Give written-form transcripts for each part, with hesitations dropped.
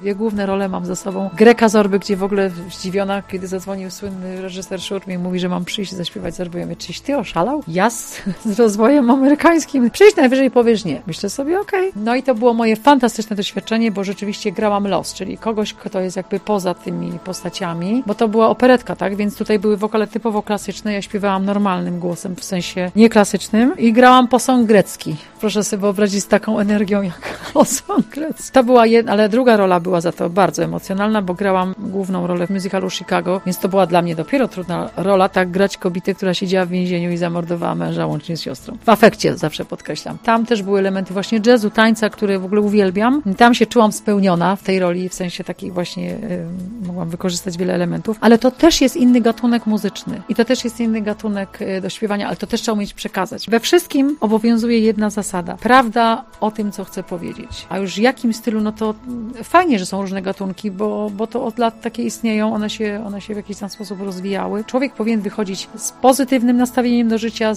Dwie główne role mam za sobą. Greka Zorby, gdzie w ogóle zdziwiona, kiedy zadzwonił słynny reżyser Szur mi mówi, że mam przyjść zaśpiewać Zorbę. Ja mówię, czyś ty oszalał? Ja z rozwojem amerykańskim. Przyjść najwyżej powiesz nie. Myślę sobie, okej. No i to było moje fantastyczne doświadczenie, bo rzeczywiście grałam los, czyli kogoś, kto jest jakby poza tymi postaciami, bo to była operetka, tak? Więc tutaj były wokale typowo klasyczne. Ja śpiewałam normalnym głosem, w sensie nieklasycznym i grałam posąg grecki. Proszę sobie wyobrazić z taką energią jak posąg grecki. To była ale druga rola była za to bardzo emocjonalna, bo grałam główną rolę w musicalu Chicago, więc to była dla mnie dopiero trudna rola, tak grać kobietę, która siedziała w więzieniu i zamordowała męża łącznie z siostrą. W afekcie zawsze podkreślam. Tam też były elementy właśnie jazzu, tańca, które w ogóle uwielbiam. Tam się czułam spełniona w tej roli, w sensie takiej właśnie mogłam wykorzystać wiele elementów, ale to też jest inny gatunek muzyczny i to też jest inny gatunek do śpiewania, ale to też trzeba umieć przekazać. We wszystkim obowiązuje jedna zasada. Prawda o tym, co chcę powiedzieć. A już w jakim stylu, no to fajnie, że są różne gatunki, bo to od lat takie istnieją, one się w jakiś tam sposób rozwijały. Człowiek powinien wychodzić z pozytywnym nastawieniem do życia,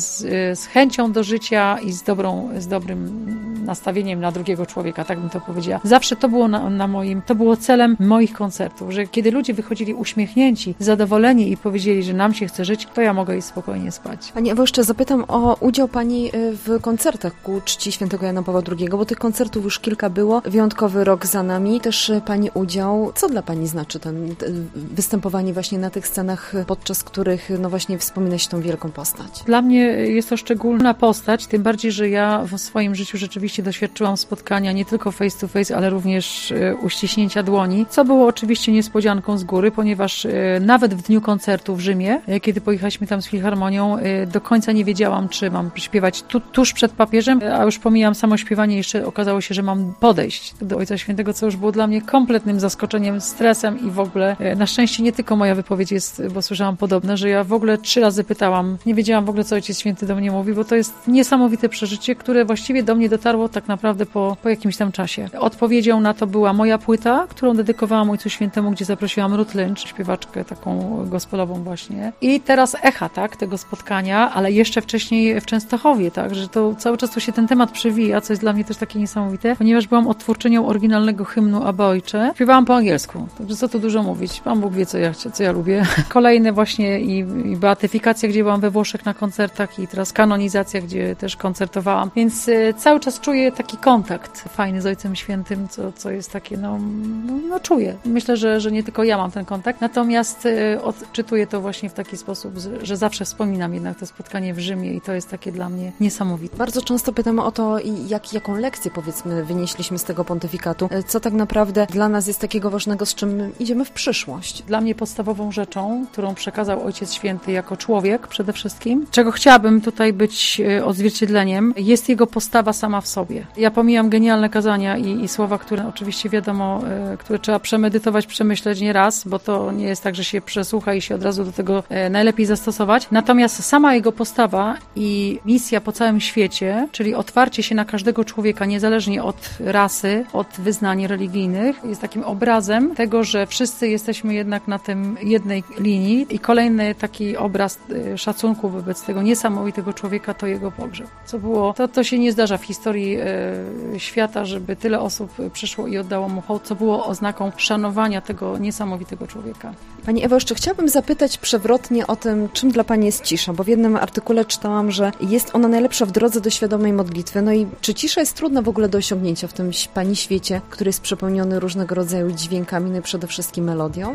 z chęcią do życia i z dobrym nastawieniem na drugiego człowieka, tak bym to powiedziała. Zawsze to było to było celem moich koncertów, że kiedy ludzie wychodzili uśmiechnięci, zadowoleni i powiedzieli, że nam się chce żyć, to ja mogę iść spokojnie spać. Pani Ewo, jeszcze zapytam o udział Pani w koncertach ku czci świętego Jana Pawła II, bo tych koncertów już kilka było. Wyjątkowy rok za nami. Też Pani udział. Co dla Pani znaczy występowanie właśnie na tych scenach, podczas których no właśnie wspomina się tą wielką postać? Dla mnie jest to szczególna postać, tym bardziej, że ja w swoim życiu rzeczywiście doświadczyłam spotkania nie tylko face to face, ale również uściśnięcia dłoni, co było oczywiście niespodzianką z góry, ponieważ nawet w dniu koncertu w Rzymie, kiedy pojechaliśmy tam z Filharmonią, do końca nie wiedziałam, czy mam śpiewać tuż przed papieżem, a już pomijam samo śpiewanie, jeszcze okazało się, że mam podejść do Ojca Świętego, co już było dla mnie kompletnym zaskoczeniem, stresem i w ogóle na szczęście nie tylko moja wypowiedź jest, bo słyszałam podobne, że ja w ogóle 3 razy pytałam, nie wiedziałam w ogóle, co Ojciec Święty do mnie mówi, bo to jest niesamowite przeżycie, które właściwie do mnie dotarło tak naprawdę po jakimś tam czasie. Odpowiedzią na to była moja płyta, którą dedykowałam Ojcu Świętemu, gdzie zaprosiłam Ruth Lynch, śpiewaczkę taką gospelową właśnie. I teraz echa, tak, tego spotkania, ale jeszcze wcześniej w Częstochowie, tak, że to cały czas tu się ten temat przewija, co jest dla mnie też takie niesamowite, ponieważ byłam odtwórczynią oryginalnego hymnu Abba Ojcze. Śpiewałam po angielsku, także co tu dużo mówić. Pan Bóg wie, co ja lubię. Kolejne właśnie i beatyfikacja, gdzie byłam we Włoszech na koncertach i teraz kanonizacja, gdzie też koncertowałam. Więc cały czas czuję taki kontakt fajny z Ojcem Świętym, co jest takie, no czuję. Myślę, że nie tylko ja mam ten kontakt, natomiast odczytuję to właśnie w taki sposób, że zawsze wspominam jednak to spotkanie w Rzymie i to jest takie dla mnie niesamowite. Bardzo często pytamy o to, jaką lekcję, powiedzmy, wynieśliśmy z tego pontyfikatu. Co tak naprawdę dla nas jest takiego ważnego, z czym idziemy w przyszłość? Dla mnie podstawową rzeczą, którą przekazał Ojciec Święty jako człowiek przede wszystkim, czego chciałabym tutaj być odzwierciedleniem, jest jego postawa sama w sobie. Ja pomijam genialne kazania i słowa, które oczywiście wiadomo, które trzeba przemedytować, przemyśleć nie raz, bo to nie jest tak, że się przesłucha i się od razu do tego najlepiej zastosować. Natomiast sama jego postawa i misja po całym świecie, czyli otwarcie się na każdego człowieka, niezależnie od rasy, od wyznań religijnych, jest takim obrazem tego, że wszyscy jesteśmy jednak na tym jednej linii i kolejny taki obraz szacunku wobec tego niesamowitego człowieka to jego pogrzeb. Co było, to się nie zdarza w historii świata, żeby tyle osób przyszło i oddało mu hołd, co było oznaką szanowania tego niesamowitego człowieka. Pani Ewo, jeszcze chciałabym zapytać przewrotnie o tym, czym dla Pani jest cisza, bo w jednym artykule czytałam, że jest ona najlepsza w drodze do świadomej modlitwy. No i czy cisza jest trudna w ogóle do osiągnięcia w tym Pani świecie, który jest przepełniony różnego rodzaju dźwiękami, no i przede wszystkim melodią?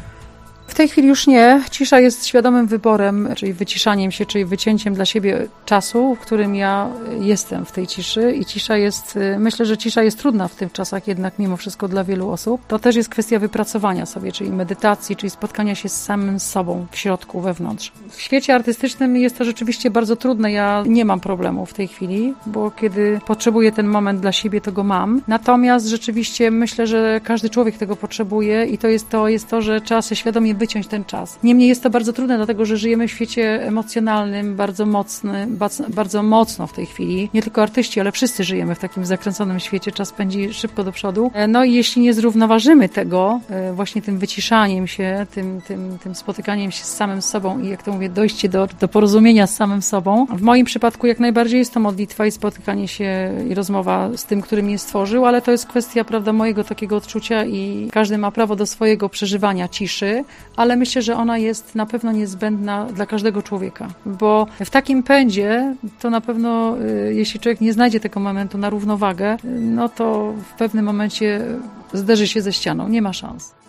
W tej chwili już nie. Cisza jest świadomym wyborem, czyli wyciszaniem się, czyli wycięciem dla siebie czasu, w którym ja jestem w tej ciszy i cisza jest, myślę, że cisza jest trudna w tych czasach jednak mimo wszystko dla wielu osób. To też jest kwestia wypracowania sobie, czyli medytacji, czyli spotkania się z samym sobą w środku, wewnątrz. W świecie artystycznym jest to rzeczywiście bardzo trudne. Ja nie mam problemu w tej chwili, bo kiedy potrzebuję ten moment dla siebie, to go mam. Natomiast rzeczywiście myślę, że każdy człowiek tego potrzebuje i to jest to, że trzeba się świadomie być wyciąć ten czas. Niemniej jest to bardzo trudne, dlatego że żyjemy w świecie emocjonalnym, bardzo mocno w tej chwili. Nie tylko artyści, ale wszyscy żyjemy w takim zakręconym świecie. Czas pędzi szybko do przodu. No i jeśli nie zrównoważymy tego właśnie tym wyciszaniem się, tym spotykaniem się z samym sobą i jak to mówię, dojście do porozumienia z samym sobą. W moim przypadku jak najbardziej jest to modlitwa i spotykanie się i rozmowa z tym, który mnie stworzył, ale to jest kwestia, prawda, mojego takiego odczucia i każdy ma prawo do swojego przeżywania ciszy, ale myślę, że ona jest na pewno niezbędna dla każdego człowieka, bo w takim pędzie to na pewno, jeśli człowiek nie znajdzie tego momentu na równowagę, no to w pewnym momencie zderzy się ze ścianą, nie ma szans.